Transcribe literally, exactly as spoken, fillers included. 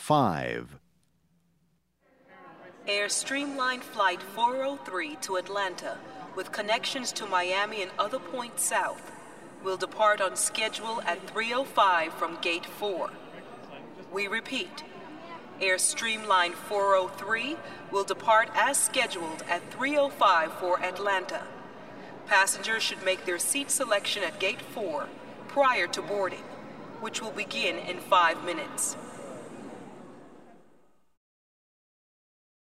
five. Air Streamline Flight four oh three to Atlanta, with connections to Miami and other points south, will depart on schedule at three oh five from Gate four. We repeat, Air Streamline four oh three will depart as scheduled at three oh five for Atlanta. Passengers should make their seat selection at Gate four prior to boarding, which will begin in five minutes.